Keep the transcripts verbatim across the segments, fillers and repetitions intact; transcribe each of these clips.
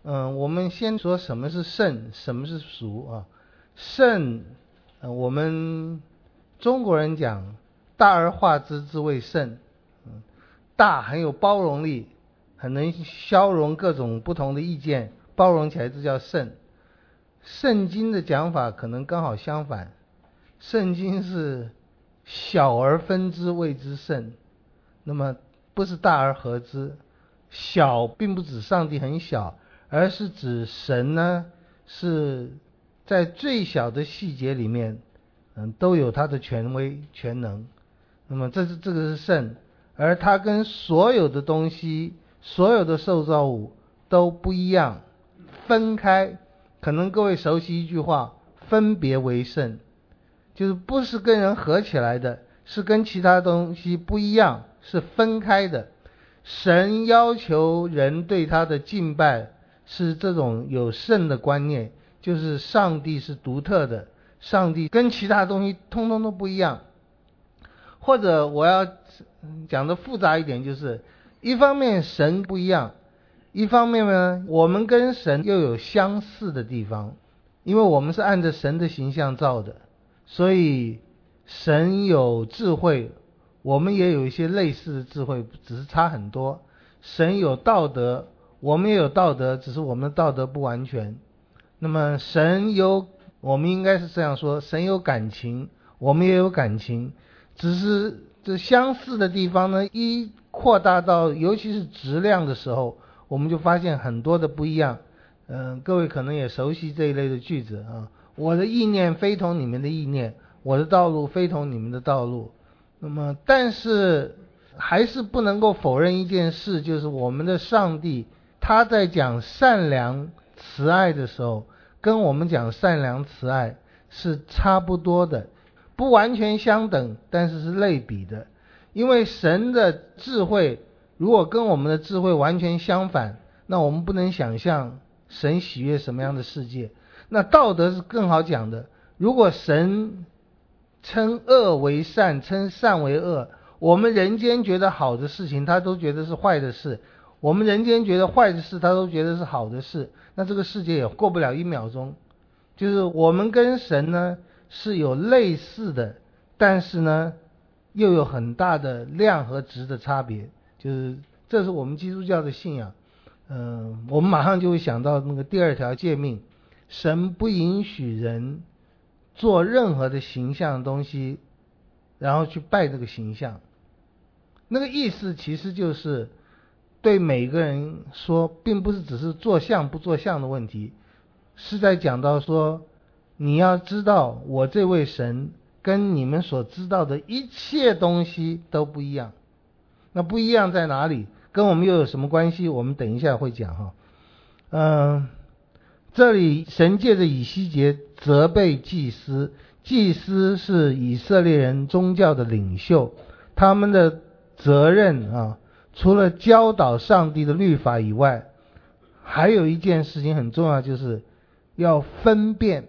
嗯，我们先说什么是圣，什么是俗啊？圣，呃，我们中国人讲大而化之之谓圣，嗯，大很有包容力，很能消融各种不同的意见，包容起来这叫圣。圣经的讲法可能刚好相反，圣经是小而分之谓之圣，那么不是大而合之。小并不指上帝很小，而是指神呢是在最小的细节里面，嗯，都有他的权威全能。那么这是这个是圣，而它跟所有的东西，所有的受造物都不一样，分开。可能各位熟悉一句话，分别为圣，就是不是跟人合起来的，是跟其他东西不一样，是分开的。神要求人对他的敬拜是这种有圣的观念，就是上帝是独特的，上帝跟其他东西通通都不一样。或者我要讲的复杂一点，就是一方面神不一样，一方面呢我们跟神又有相似的地方，因为我们是按着神的形象造的，所以神有智慧，我们也有一些类似的智慧，只是差很多。神有道德，我们也有道德，只是我们的道德不完全。那么神有，我们应该是这样说，神有感情，我们也有感情，只是这相似的地方呢，一扩大到尤其是质量的时候，我们就发现很多的不一样。嗯、呃，各位可能也熟悉这一类的句子啊，我的意念非同你们的意念，我的道路非同你们的道路。那么但是还是不能够否认一件事，就是我们的上帝他在讲善良慈爱的时候，跟我们讲善良慈爱是差不多的，不完全相等，但是是类比的。因为神的智慧如果跟我们的智慧完全相反，那我们不能想象神喜悦什么样的世界。那道德是更好讲的，如果神称恶为善，称善为恶，我们人间觉得好的事情他都觉得是坏的事，我们人间觉得坏的事他都觉得是好的事，那这个世界也过不了一秒钟。就是我们跟神呢是有类似的，但是呢又有很大的量和值的差别，就是这是我们基督教的信仰。嗯、呃，我们马上就会想到那个第二条诫命，神不允许人做任何的形象的东西，然后去拜这个形象。那个意思其实就是对每个人说，并不是只是做像不做像的问题，是在讲到说，你要知道我这位神跟你们所知道的一切东西都不一样。那不一样在哪里？跟我们又有什么关系？我们等一下会讲哈。嗯、呃，这里神借着以西结责备祭司，祭司是以色列人宗教的领袖，他们的责任啊，除了教导上帝的律法以外，还有一件事情很重要，就是要分辨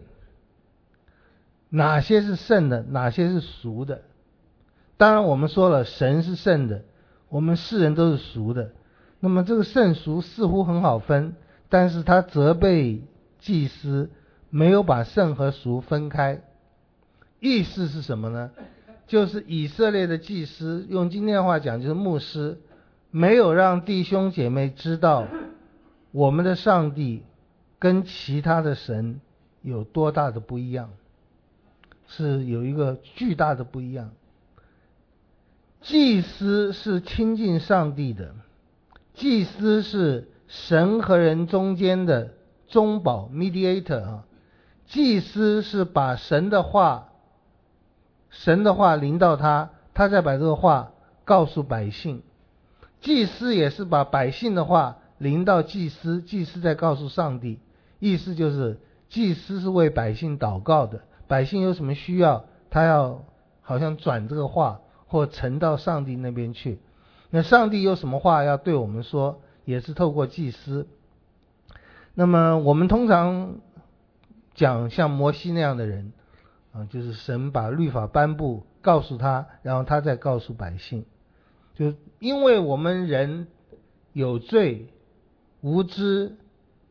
哪些是圣的，哪些是俗的。当然我们说了，神是圣的，我们世人都是俗的，那么这个圣俗似乎很好分，但是他责备祭司没有把圣和俗分开。意思是什么呢？就是以色列的祭司，用今天的话讲就是牧师，没有让弟兄姐妹知道我们的上帝跟其他的神有多大的不一样，是有一个巨大的不一样。祭司是亲近上帝的，祭司是神和人中间的中保 mediator 啊，祭司是把神的话神的话临到他，他再把这个话告诉百姓。祭司也是把百姓的话临到祭司，祭司再告诉上帝。意思就是祭司是为百姓祷告的，百姓有什么需要，他要好像转这个话或呈到上帝那边去。那上帝有什么话要对我们说，也是透过祭司。那么我们通常讲像摩西那样的人啊，就是神把律法颁布告诉他，然后他再告诉百姓。就因为我们人有罪无知，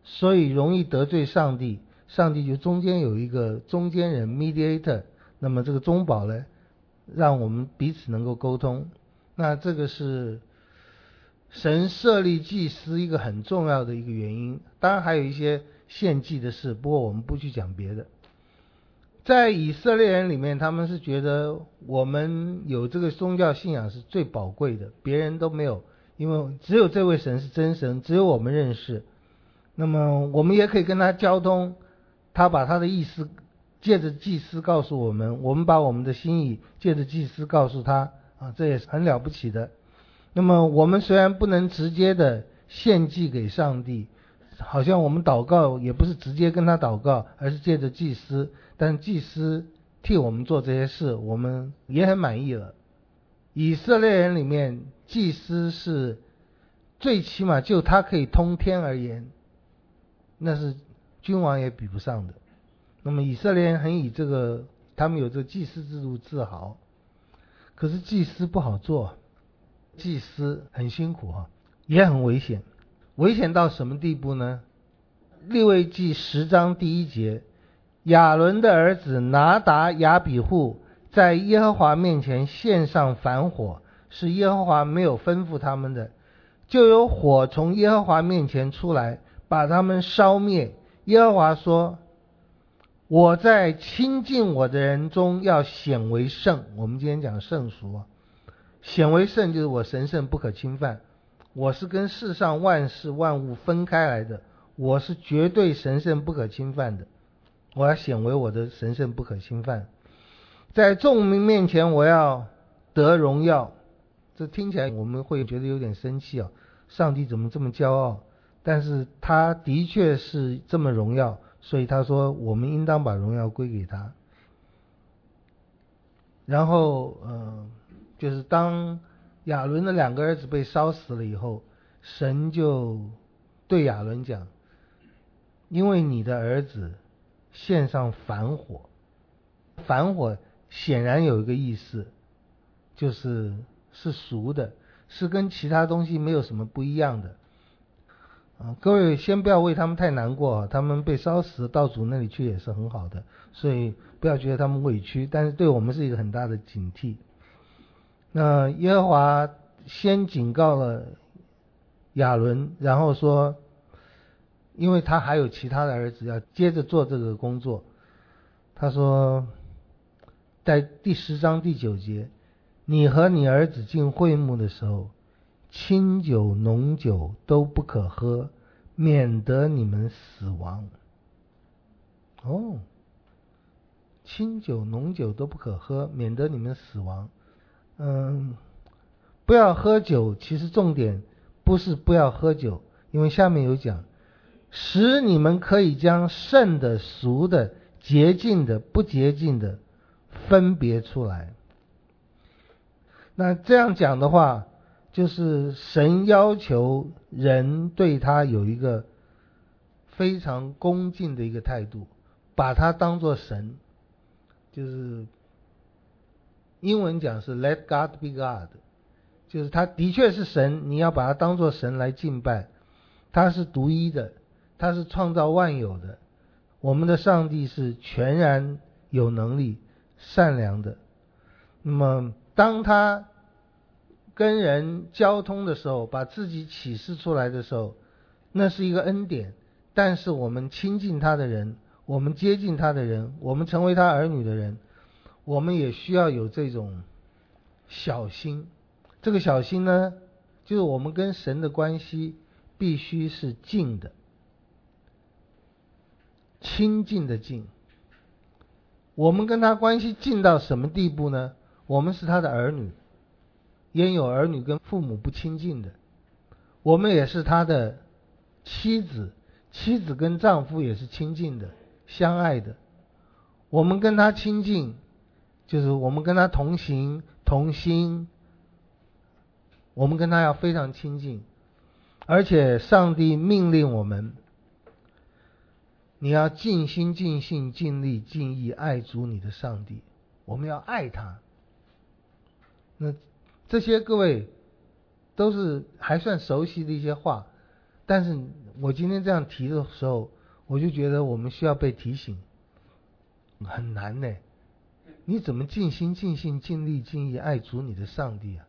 所以容易得罪上帝，上帝就中间有一个中间人 mediator， 那么这个中保呢，让我们彼此能够沟通。那这个是神设立祭司一个很重要的一个原因，当然还有一些献祭的事，不过我们不去讲别的。在以色列人里面，他们是觉得我们有这个宗教信仰是最宝贵的，别人都没有，因为只有这位神是真神，只有我们认识。那么我们也可以跟他交通，他把他的意思借着祭司告诉我们，我们把我们的心意借着祭司告诉他啊，这也是很了不起的。那么我们虽然不能直接的献祭给上帝，好像我们祷告也不是直接跟他祷告，而是借着祭司，但祭司替我们做这些事，我们也很满意了。以色列人里面，祭司是最起码就他可以通天而言，那是君王也比不上的。那么以色列人很以这个，他们有这个祭司制度自豪。可是祭司不好做，祭司很辛苦哈，也很危险。危险到什么地步呢？利未记十章第一节，亚伦的儿子拿达、亚比户在耶和华面前献上燔火，是耶和华没有吩咐他们的，就有火从耶和华面前出来，把他们烧灭。耶和华说，我在亲近我的人中要显为圣。我们今天讲圣俗啊，显为圣就是我神圣不可侵犯，我是跟世上万事万物分开来的，我是绝对神圣不可侵犯的，我要显为我的神圣不可侵犯。在众民面前我要得荣耀。这听起来我们会觉得有点生气啊，上帝怎么这么骄傲？但是他的确是这么荣耀，所以他说我们应当把荣耀归给他。然后呃，就是当亚伦的两个儿子被烧死了以后，神就对亚伦讲，因为你的儿子献上燔火，燔火显然有一个意思，就是是熟的，是跟其他东西没有什么不一样的。啊，各位先不要为他们太难过，他们被烧死到主那里去也是很好的，所以不要觉得他们委屈，但是对我们是一个很大的警惕。那耶和华先警告了亚伦，然后说，因为他还有其他的儿子要接着做这个工作，他说在第十章第九节，你和你儿子进会幕的时候，清酒浓酒都不可喝，免得你们死亡。哦，清酒浓酒都不可喝，免得你们死亡。嗯，不要喝酒，其实重点不是不要喝酒，因为下面有讲，使你们可以将圣的、俗的、洁净的、不洁净的分别出来。那这样讲的话，就是神要求人对他有一个非常恭敬的一个态度，把他当作神，就是英文讲是 Let God be God， 就是他的确是神，你要把他当作神来敬拜，他是独一的，他是创造万有的，我们的上帝是全然有能力、善良的。那么当他跟人交通的时候，把自己启示出来的时候，那是一个恩典。但是我们亲近他的人，我们接近他的人，我们成为他儿女的人，我们也需要有这种小心。这个小心呢，就是我们跟神的关系必须是近的，亲近的近。我们跟他关系近到什么地步呢？我们是他的儿女，焉有儿女跟父母不亲近的？我们也是他的妻子，妻子跟丈夫也是亲近的、相爱的。我们跟他亲近，就是我们跟他同行同心，我们跟他要非常亲近。而且上帝命令我们，你要尽心尽性尽力尽意爱主你的上帝，我们要爱他。那这些各位都是还算熟悉的一些话，但是我今天这样提的时候，我就觉得我们需要被提醒，很难呢。你怎么尽心尽性尽力尽意爱主你的上帝啊？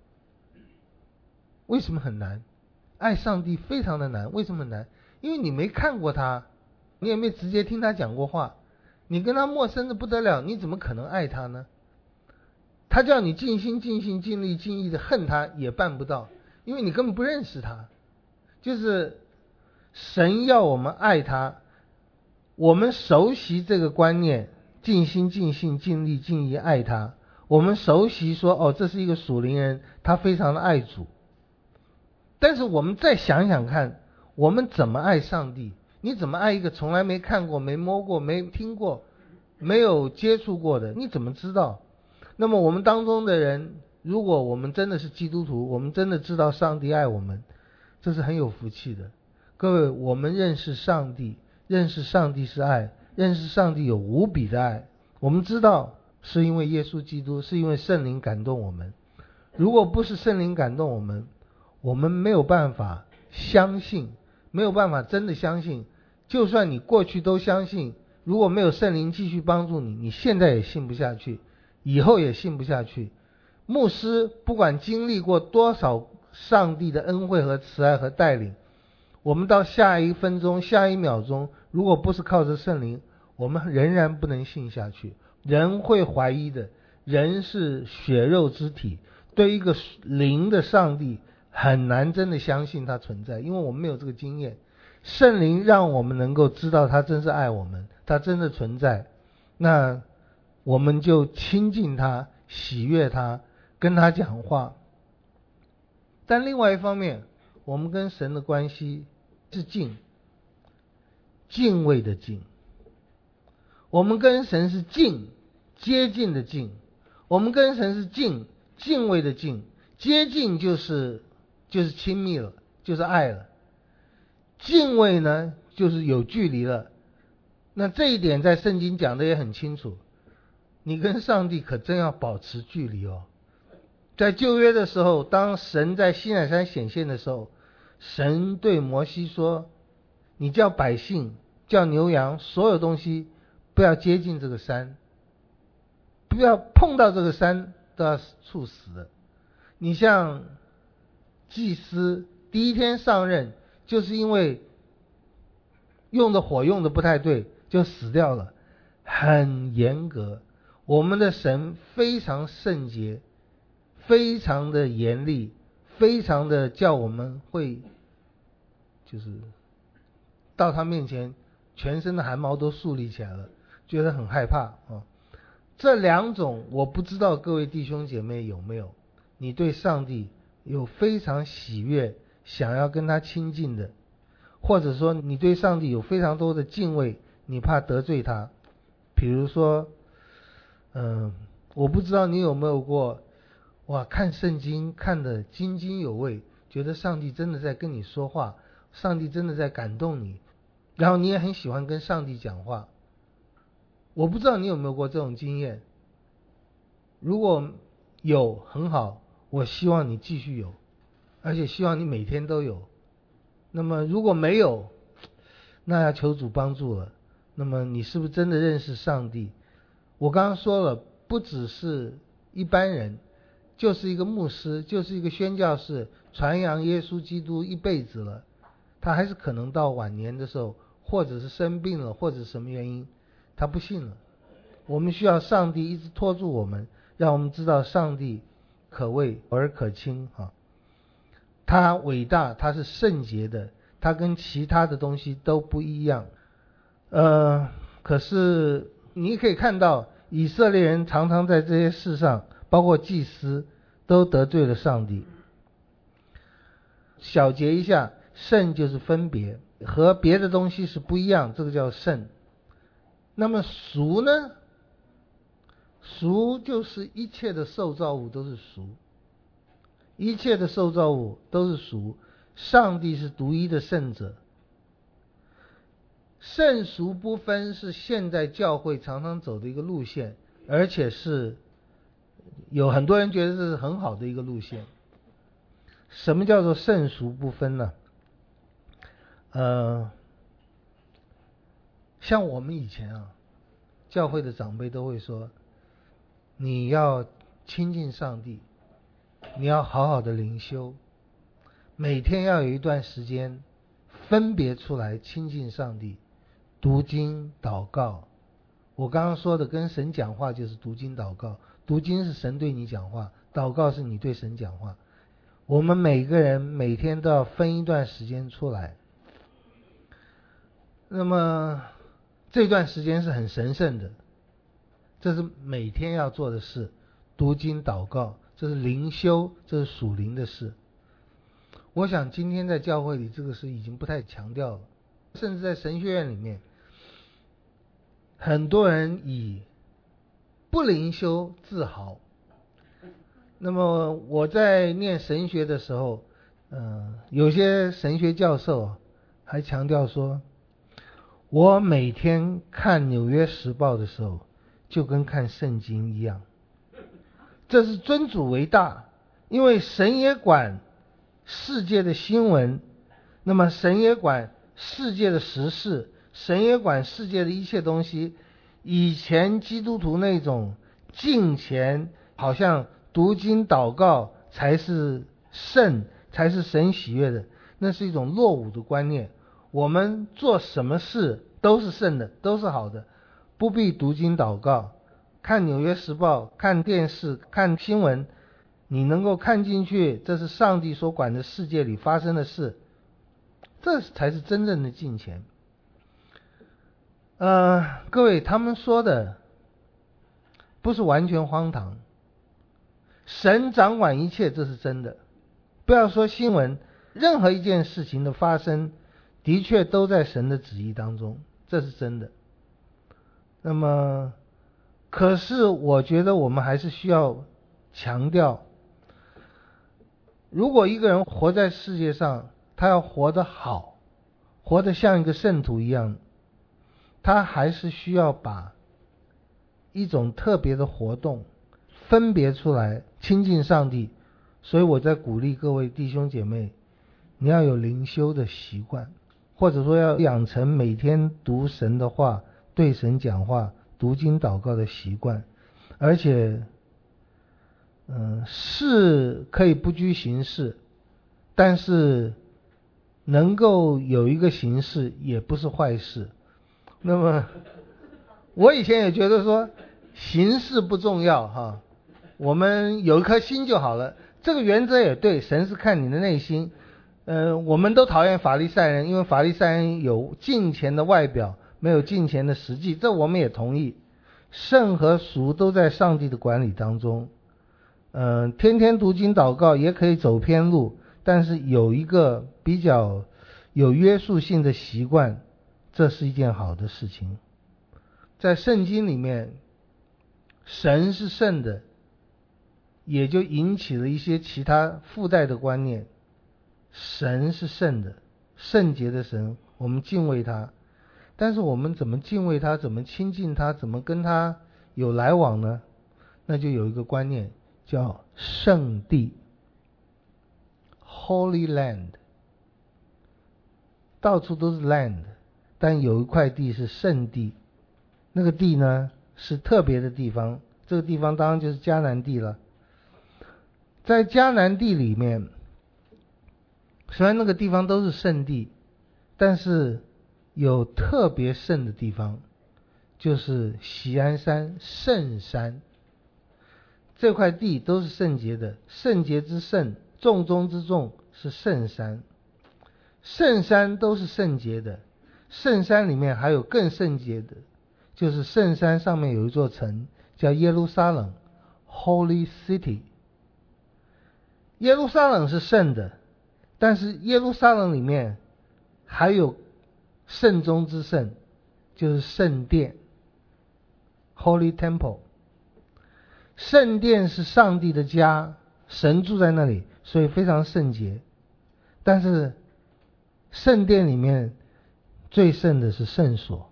为什么很难？爱上帝非常的难。为什么难？因为你没看过他，你也没直接听他讲过话，你跟他陌生的不得了，你怎么可能爱他呢？他叫你尽心尽性尽力尽意的恨他也办不到，因为你根本不认识他。就是神要我们爱他，我们熟悉这个观念，尽心尽性尽力尽意爱他，我们熟悉说哦，这是一个属灵人，他非常的爱主。但是我们再想想看，我们怎么爱上帝？你怎么爱一个从来没看过没摸过没听过没有接触过的？你怎么知道？那么我们当中的人，如果我们真的是基督徒，我们真的知道上帝爱我们，这是很有福气的。各位，我们认识上帝，认识上帝是爱，认识上帝有无比的爱，我们知道是因为耶稣基督，是因为圣灵感动我们。如果不是圣灵感动我们，我们没有办法相信，没有办法真的相信。就算你过去都相信，如果没有圣灵继续帮助你，你现在也信不下去，以后也信不下去。牧师不管经历过多少上帝的恩惠和慈爱和带领，我们到下一分钟下一秒钟，如果不是靠着圣灵，我们仍然不能信下去。人会怀疑的，人是血肉之体，对一个灵的上帝很难真的相信他存在，因为我们没有这个经验。圣灵让我们能够知道他真是爱我们，他真的存在，那我们就亲近他，喜悦他，跟他讲话。但另外一方面，我们跟神的关系是敬，敬畏的敬。我们跟神是敬，接近的敬。我们跟神是敬，敬畏的敬。接近就是就是亲密了，就是爱了。敬畏呢，就是有距离了。那这一点在圣经讲的也很清楚，你跟上帝可真要保持距离哦。在旧约的时候，当神在西乃山显现的时候，神对摩西说，你叫百姓，叫牛羊，所有东西不要接近这个山，不要碰到这个山，都要处死的。你像祭司第一天上任，就是因为用的火用的不太对，就死掉了，很严格。我们的神非常圣洁，非常的严厉，非常的叫我们会就是到他面前全身的汗毛都竖立起来了，觉得很害怕啊。这两种我不知道各位弟兄姐妹有没有，你对上帝有非常喜悦想要跟他亲近的，或者说你对上帝有非常多的敬畏，你怕得罪他。比如说嗯，我不知道你有没有过哇，看圣经看得津津有味，觉得上帝真的在跟你说话，上帝真的在感动你，然后你也很喜欢跟上帝讲话。我不知道你有没有过这种经验，如果有很好，我希望你继续有，而且希望你每天都有。那么如果没有，那要求主帮助了。那么你是不是真的认识上帝？我刚刚说了，不只是一般人，就是一个牧师，就是一个宣教士，传扬耶稣基督一辈子了，他还是可能到晚年的时候，或者是生病了，或者什么原因他不信了。我们需要上帝一直拖住我们，让我们知道上帝可畏而可亲啊，他伟大，他是圣洁的，他跟其他的东西都不一样。呃，可是你可以看到以色列人常常在这些事上，包括祭司，都得罪了上帝。小结一下，圣就是分别，和别的东西是不一样，这个叫圣。那么俗呢？俗就是一切的受造物都是俗，一切的受造物都是俗，上帝是独一的圣者。圣俗不分是现在教会常常走的一个路线，而且是有很多人觉得这是很好的一个路线。什么叫做圣俗不分呢？ 呃，像我们以前啊，教会的长辈都会说，你要亲近上帝，你要好好的灵修，每天要有一段时间分别出来亲近上帝，读经祷告。我刚刚说的跟神讲话就是读经祷告，读经是神对你讲话，祷告是你对神讲话。我们每个人每天都要分一段时间出来，那么这段时间是很神圣的，这是每天要做的事，读经祷告，这是灵修，这是属灵的事。我想今天在教会里这个事已经不太强调了，甚至在神学院里面，很多人以不灵修自豪。那么我在念神学的时候，呃，有些神学教授还强调说，我每天看《纽约时报》的时候，就跟看圣经一样。这是尊主为大，因为神也管世界的新闻，那么神也管世界的时事，神也管世界的一切东西。以前基督徒那种敬虔，好像读经祷告才是圣，才是神喜悦的，那是一种落伍的观念。我们做什么事都是圣的，都是好的，不必读经祷告。看《纽约时报》，看电视，看新闻，你能够看进去，这是上帝所管的世界里发生的事，这才是真正的敬虔。呃，各位，他们说的不是完全荒唐，神掌管一切，这是真的。不要说新闻，任何一件事情的发生的确都在神的旨意当中，这是真的。那么可是我觉得我们还是需要强调，如果一个人活在世界上，他要活得好，活得像一个圣徒一样，他还是需要把一种特别的活动分别出来亲近上帝。所以我在鼓励各位弟兄姐妹，你要有灵修的习惯，或者说要养成每天读神的话，对神讲话，读经祷告的习惯。而且嗯，是可以不拘形式，但是能够有一个形式也不是坏事。那么我以前也觉得说形式不重要哈，我们有一颗心就好了，这个原则也对，神是看你的内心。呃，我们都讨厌法利赛人，因为法利赛人有敬虔的外表，没有敬虔的实际，这我们也同意。圣和俗都在上帝的管理当中。嗯、呃，天天读经祷告也可以走偏路，但是有一个比较有约束性的习惯，这是一件好的事情。在圣经里面，神是圣的，也就引起了一些其他附带的观念。神是圣的，圣洁的神，我们敬畏他。但是我们怎么敬畏他，怎么亲近他，怎么跟他有来往呢？那就有一个观念叫圣地 Holy Land。 到处都是 land， 但有一块地是圣地，那个地呢是特别的地方，这个地方当然就是迦南地了。在迦南地里面，虽然那个地方都是圣地，但是有特别圣的地方，就是锡安山圣山。这块地都是圣洁的，圣洁之圣，重中之重是圣山。圣山都是圣洁的，圣山里面还有更圣洁的，就是圣山上面有一座城叫耶路撒冷 Holy City。 耶路撒冷是圣的，但是耶路撒冷里面还有圣中之圣，就是圣殿 Holy Temple。 圣殿是上帝的家，神住在那里，所以非常圣洁。但是圣殿里面最圣的是圣所，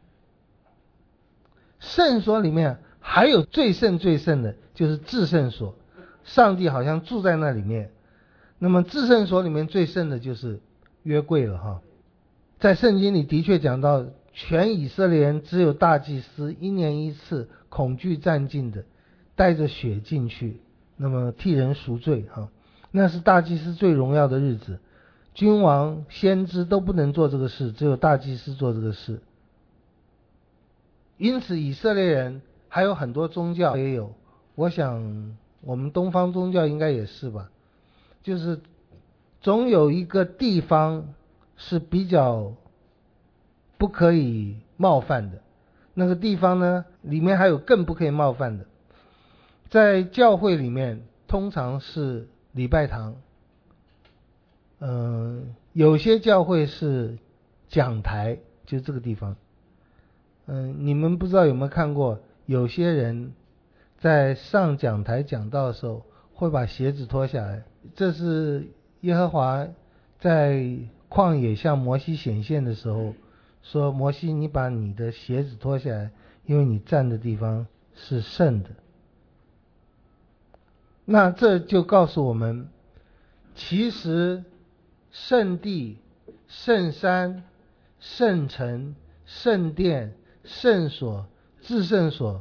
圣所里面还有最圣最圣的，就是至圣所，上帝好像住在那里面。那么至圣所里面最圣的就是约柜了哈。 在圣经里的确讲到，全以色列人只有大祭司一年一次恐惧战尽的，带着血进去，那么替人赎罪哈，那是大祭司最荣耀的日子。君王先知都不能做这个事，只有大祭司做这个事。因此以色列人还有很多宗教也有，我想我们东方宗教应该也是吧，就是总有一个地方是比较不可以冒犯的，那个地方呢里面还有更不可以冒犯的。在教会里面通常是礼拜堂，嗯、呃，有些教会是讲台，就这个地方。嗯、呃，你们不知道有没有看过，有些人在上讲台讲道的时候会把鞋子脱下来，这是耶和华在旷野向摩西显现的时候说，摩西你把你的鞋子脱下来，因为你站的地方是圣的。那这就告诉我们，其实圣地、圣山、圣城、圣殿、圣所、至圣所，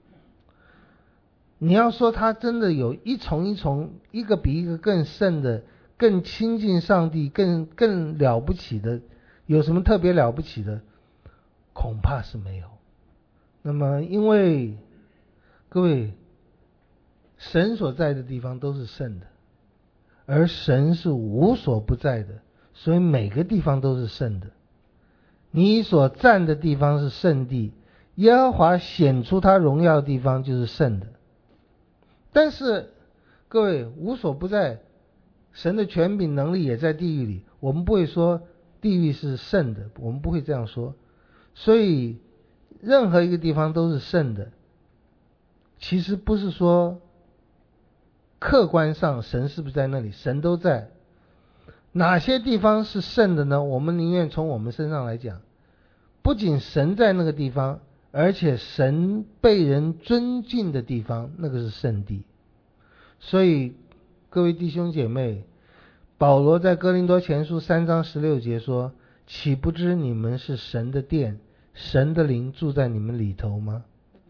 你要说它真的有一重一重，一个比一个更圣的，更亲近上帝，更更了不起的，有什么特别了不起的？恐怕是没有。那么因为各位，神所在的地方都是圣的，而神是无所不在的，所以每个地方都是圣的。你所站的地方是圣地，耶和华显出他荣耀的地方就是圣的。但是各位，无所不在，神的权柄能力也在地狱里，我们不会说地狱是圣的，我们不会这样说。所以任何一个地方都是圣的，其实不是说客观上神是不是在那里，神都在。哪些地方是圣的呢？我们宁愿从我们身上来讲，不仅神在那个地方，而且神被人尊敬的地方，那个是圣地。所以各位弟兄姐妹，保罗在哥林多前书三章十六节说，岂不知你们是神的殿，神的灵住在你们里头吗？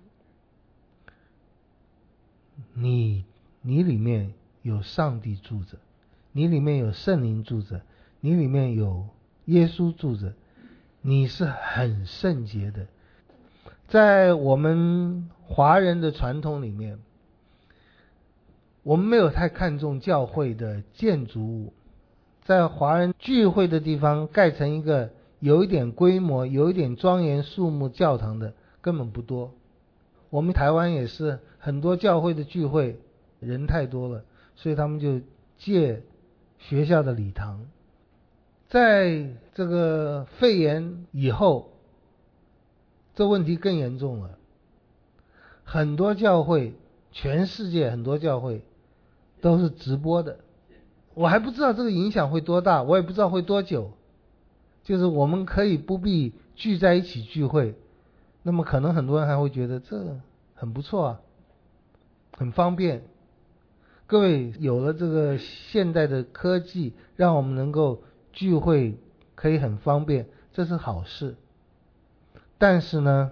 你你里面有上帝住着，你里面有圣灵住着，你里面有耶稣住着，你是很圣洁的。在我们华人的传统里面，我们没有太看重教会的建筑物，在华人聚会的地方盖成一个有一点规模、有一点庄严肃穆教堂的根本不多。我们台湾也是很多教会的聚会人太多了，所以他们就借学校的礼堂。在这个肺炎以后，这问题更严重了。很多教会，全世界很多教会都是直播的，我还不知道这个影响会多大，我也不知道会多久。就是我们可以不必聚在一起聚会，那么可能很多人还会觉得这很不错啊，很方便。各位，有了这个现代的科技，让我们能够聚会可以很方便，这是好事。但是呢，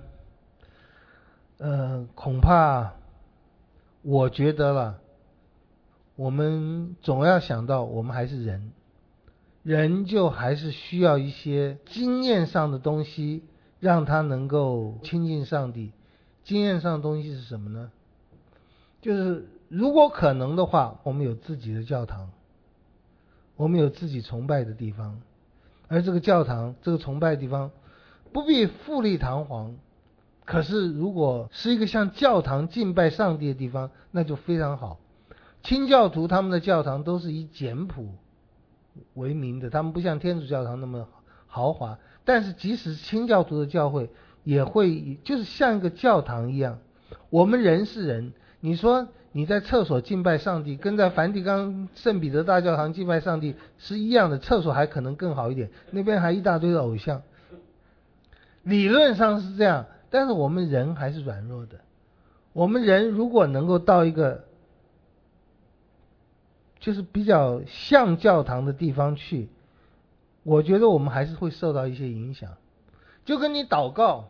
呃，恐怕我觉得了，我们总要想到我们还是人，人就还是需要一些经验上的东西，让他能够亲近上帝。经验上的东西是什么呢？就是如果可能的话，我们有自己的教堂，我们有自己崇拜的地方，而这个教堂、这个崇拜的地方不必富丽堂皇，可是如果是一个像教堂敬拜上帝的地方，那就非常好。清教徒他们的教堂都是以简朴为名的，他们不像天主教堂那么豪华，但是即使清教徒的教会也会就是像一个教堂一样。我们人是人，你说你在厕所敬拜上帝，跟在梵蒂冈圣彼得大教堂敬拜上帝是一样的，厕所还可能更好一点，那边还一大堆的偶像。理论上是这样，但是我们人还是软弱的。我们人如果能够到一个就是比较像教堂的地方去， 我觉得我们还是会受到一些影响。就跟你祷告，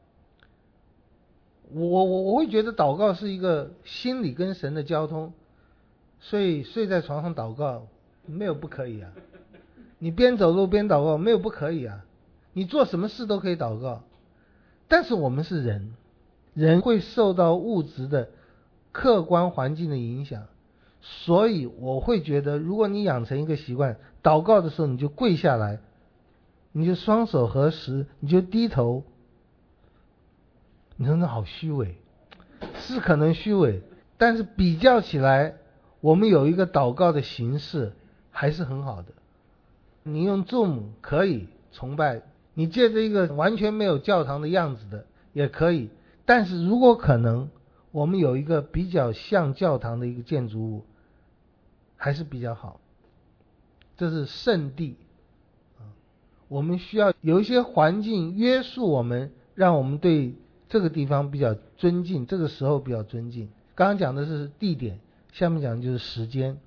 我我我会觉得祷告是一个心理跟神的交通，所以睡在床上祷告没有不可以啊，你边走路边祷告没有不可以啊，你做什么事都可以祷告。但是我们是人，人会受到物质的客观环境的影响，所以我会觉得，如果你养成一个习惯，祷告的时候你就跪下来，你就双手合十，你就低头。你说那好虚伪，是可能虚伪，但是比较起来，我们有一个祷告的形式还是很好的。你用 Zoom 可以崇拜，你借着一个完全没有教堂的样子的也可以，但是如果可能，我们有一个比较像教堂的一个建筑物还是比较好。这是圣地，我们需要有一些环境约束我们，让我们对这个地方比较尊敬，这个时候比较尊敬。刚刚讲的是地点，下面讲的就是时间。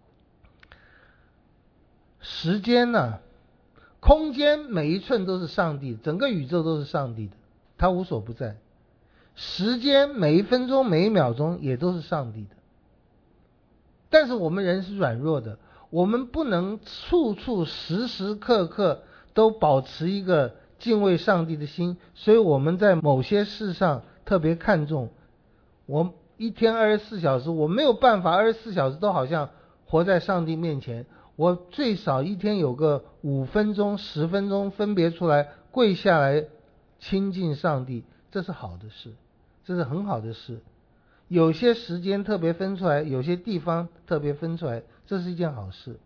时间呢、啊，空间每一寸都是上帝，整个宇宙都是上帝的，他无所不在。时间每一分钟每一秒钟也都是上帝的。但是我们人是软弱的，我们不能处处时时刻刻都保持一个敬畏上帝的心，所以我们在某些事上特别看重。我一天二十四小时，我没有办法二十四小时都好像活在上帝面前，我最少一天有个五分钟十分钟分别出来跪下来亲近上帝，这是好的事，这是很好的事。有些时间特别分出来，有些地方特别分出来，这是一件好事。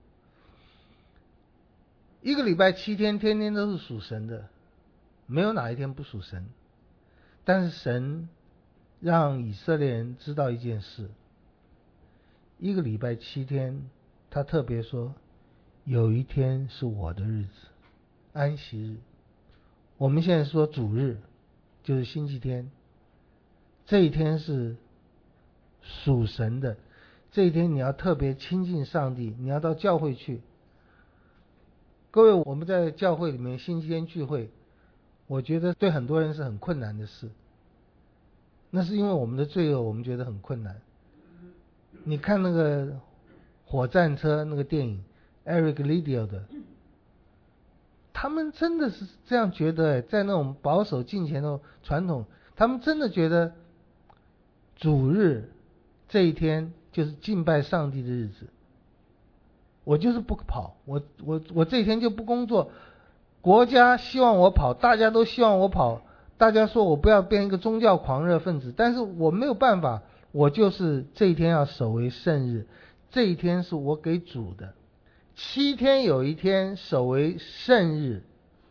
一个礼拜七天，天天都是属神的，没有哪一天不属神。但是神让以色列人知道一件事，一个礼拜七天，他特别说有一天是我的日子，安息日。我们现在说主日就是星期天，这一天是属神的，这一天你要特别亲近上帝，你要到教会去。各位，我们在教会里面星期天聚会，我觉得对很多人是很困难的事，那是因为我们的罪恶，我们觉得很困难。你看那个火战车那个电影 Eric Liddell 的，他们真的是这样觉得，在那种保守敬虔的传统，他们真的觉得主日这一天就是敬拜上帝的日子。我就是不跑，我我我这一天就不工作，国家希望我跑，大家都希望我跑，大家说我不要变一个宗教狂热分子，但是我没有办法，我就是这一天要守为圣日，这一天是我给主的。七天有一天守为圣日，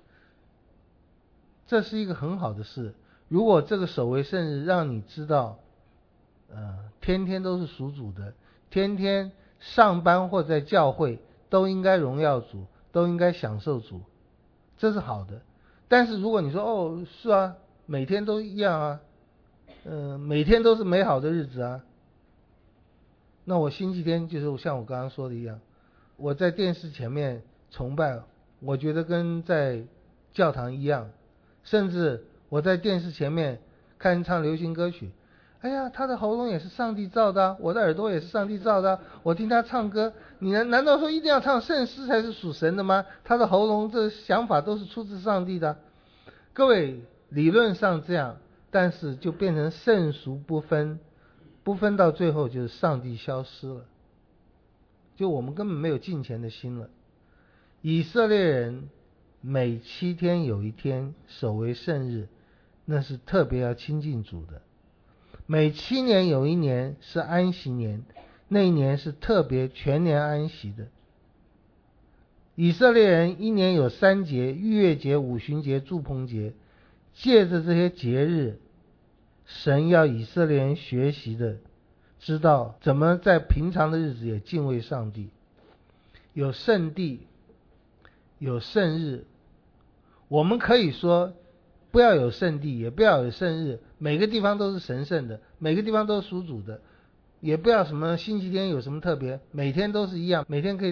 这是一个很好的事。如果这个守为圣日让你知道，呃，天天都是属主的，天天上班或在教会都应该荣耀主，都应该享受主，这是好的。但是如果你说哦是啊，每天都一样啊，呃，每天都是美好的日子啊，那我星期天就是像我刚刚说的一样，我在电视前面崇拜，我觉得跟在教堂一样，甚至我在电视前面看人唱流行歌曲，哎呀，他的喉咙也是上帝造的，我的耳朵也是上帝造的，我听他唱歌，你难难道说一定要唱圣诗才是属神的吗？他的喉咙这想法都是出自上帝的。各位，理论上这样，但是就变成圣俗不分，不分到最后就是上帝消失了，就我们根本没有敬虔的心了。以色列人每七天有一天守为圣日，那是特别要亲近主的。每七年有一年是安息年，那一年是特别全年安息的。以色列人一年有三节，逾越节、五旬节、住棚节，借着这些节日，神要以色列人学习的，知道怎么在平常的日子也敬畏上帝。有圣地，有圣日，我们可以说不要有圣地，也不要有圣日，每个地方都是神圣的，每个地方都是属主的，也不要什么星期天有什么特别，每天都是一样，每天可以在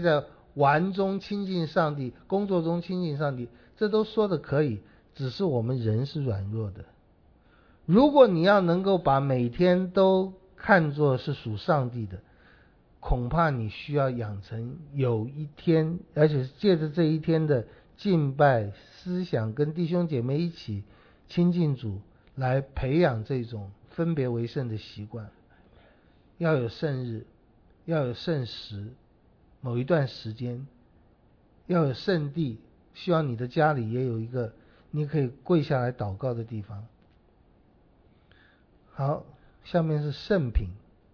玩中亲近上帝，工作中亲近上帝，这都说的可以，只是我们人是软弱的。如果你要能够把每天都看作是属上帝的，恐怕你需要养成有一天，而且是借着这一天的敬拜思想，跟弟兄姐妹一起亲近主，来培养这种分别为圣的习惯。要有圣日，要有圣时，某一段时间，要有圣地，希望你的家里也有一个你可以跪下来祷告的地方。好，下面是圣品。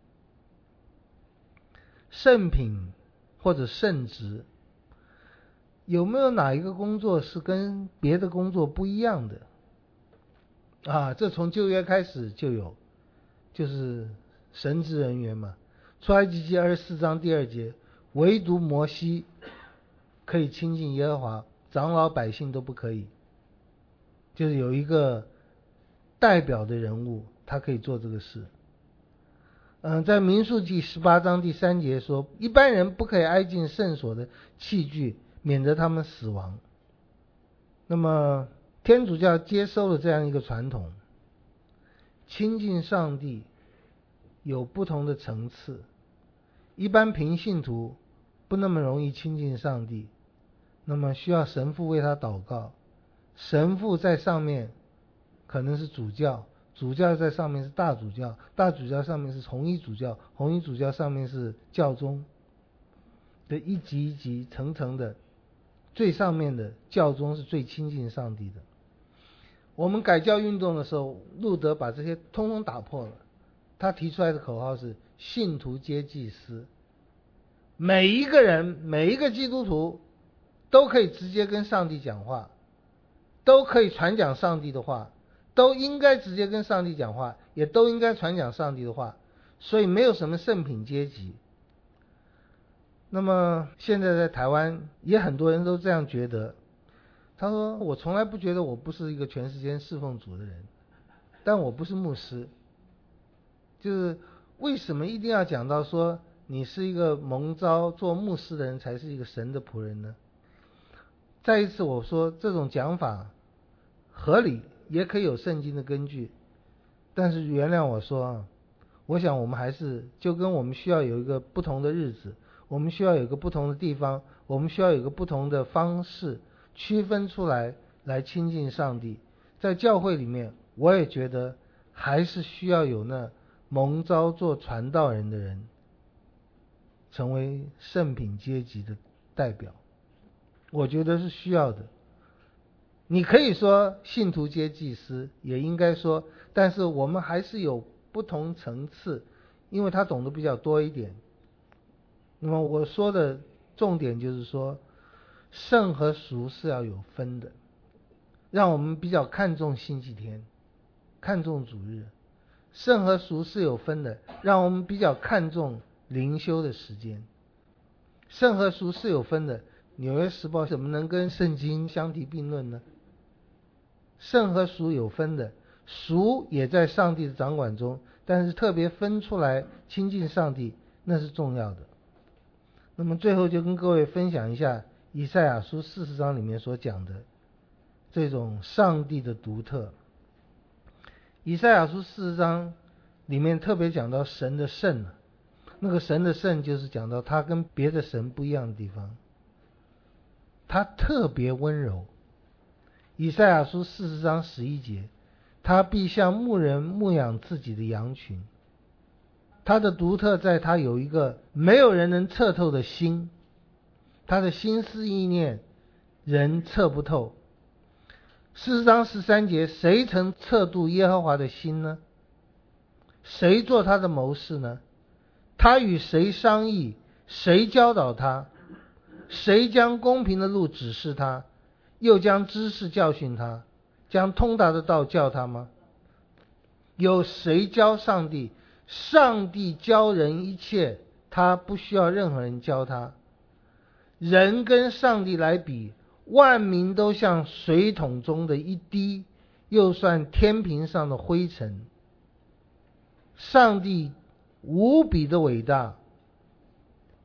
圣品或者圣职，有没有哪一个工作是跟别的工作不一样的啊？这从旧约开始就有，就是神职人员嘛。出埃及记二十四章第二节，唯独摩西可以亲近耶和华，长老百姓都不可以。就是有一个代表的人物，他可以做这个事。嗯，在民数记十八章第三节说，一般人不可以挨近圣所的器具，免得他们死亡。那么天主教接收了这样一个传统，亲近上帝有不同的层次。一般平信徒不那么容易亲近上帝，那么需要神父为他祷告。神父在上面可能是主教，主教在上面是大主教，大主教上面是红衣主教，红衣主教上面是教宗的一级一级层层的，最上面的教宗是最亲近上帝的。我们改教运动的时候，路德把这些通通打破了。他提出来的口号是信徒皆祭司，每一个人每一个基督徒都可以直接跟上帝讲话，都可以传讲上帝的话，都应该直接跟上帝讲话，也都应该传讲上帝的话，所以没有什么圣品阶级。那么现在在台湾也很多人都这样觉得，他说我从来不觉得我不是一个全时间侍奉主的人，但我不是牧师。就是为什么一定要讲到说你是一个蒙召做牧师的人才是一个神的仆人呢？再一次我说这种讲法合理，也可以有圣经的根据，但是原谅我说啊，我想我们还是就跟我们需要有一个不同的日子，我们需要有一个不同的地方，我们需要有一个不同的方式区分出来来亲近上帝。在教会里面，我也觉得还是需要有那蒙召做传道人的人成为圣品阶级的代表，我觉得是需要的。你可以说信徒皆祭司，也应该说，但是我们还是有不同层次，因为他懂得比较多一点。那么我说的重点就是说，圣和俗是要有分的，让我们比较看重星期天，看重主日。圣和俗是有分的，让我们比较看重灵修的时间。圣和俗是有分的，纽约时报怎么能跟圣经相提并论呢？圣和俗有分的，俗也在上帝的掌管中，但是特别分出来亲近上帝，那是重要的。那么最后就跟各位分享一下以赛亚书四十章里面所讲的这种上帝的独特。以赛亚书四十章里面特别讲到神的圣，那个神的圣就是讲到他跟别的神不一样的地方，他特别温柔。以赛亚书四十章十一节，他必像牧人牧养自己的羊群。他的独特在他有一个没有人能测透的心，他的心思意念人测不透。四十章十三节，谁曾测度耶和华的心呢？谁做他的谋士呢？他与谁商议？谁教导他？谁将公平的路指示他？又将知识教训他？将通达的道教他吗？有谁教上帝？上帝教人一切，他不需要任何人教他。人跟上帝来比，万民都像水桶中的一滴，又算天平上的灰尘。上帝无比的伟大，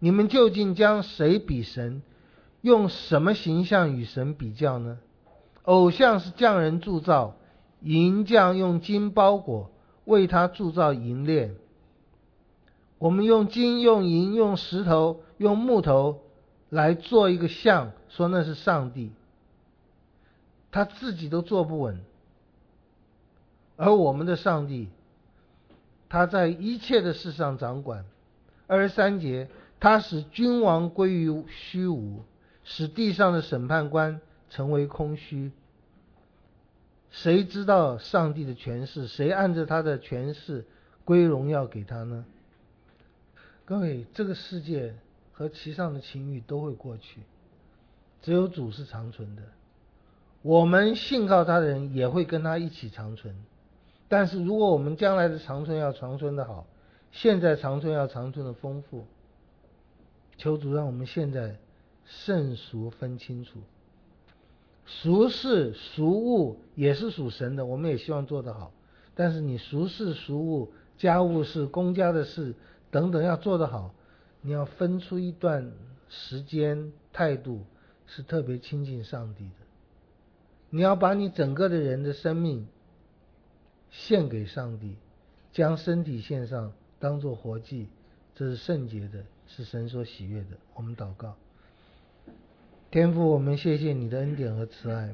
你们究竟将谁比神？用什么形象与神比较呢？偶像是匠人铸造，银匠用金包裹，为他铸造银链。我们用金、用银、用石头、用木头来做一个像，说那是上帝，他自己都坐不稳。而我们的上帝，他在一切的事上掌管。二十三节，他使君王归于虚无，使地上的审判官成为空虚。谁知道上帝的权势？谁按着他的权势归荣耀给他呢？各位，这个世界和其上的情欲都会过去，只有主是长存的。我们信靠他的人也会跟他一起长存。但是如果我们将来的长存要长存的好，现在长存要长存的丰富，求主让我们现在圣俗分清楚。俗事俗物也是属神的，我们也希望做得好。但是你俗事俗物、家务事、公家的事等等要做得好，你要分出一段时间态度是特别亲近上帝的。你要把你整个的人的生命献给上帝，将身体献上当作活祭，这是圣洁的，是神所喜悦的。我们祷告。天父，我们谢谢你的恩典和慈爱。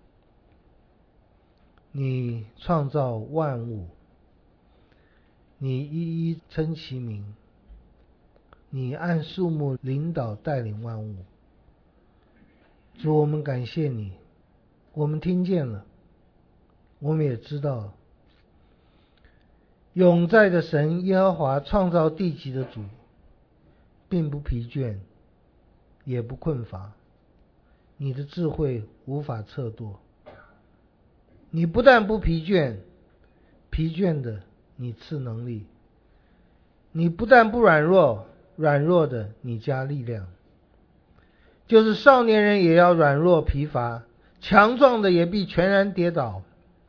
你创造万物，你一一称其名，你按数目领导带领万物。主，我们感谢你，我们听见了，我们也知道永在的神耶和华创造地极的主，并不疲倦，也不困乏。你的智慧无法测度，你不但不疲倦，疲倦的你赐能力；你不但不软弱，软弱的你加力量。就是少年人也要软弱疲乏，强壮的也必全然跌倒。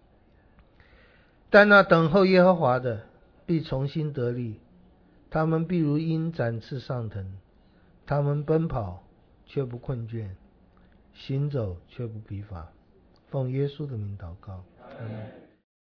但那等候耶和华的必重新得力，他们必如鹰展翅上腾，他们奔跑却不困倦，行走却不疲乏。奉耶稣的名祷告，阿们。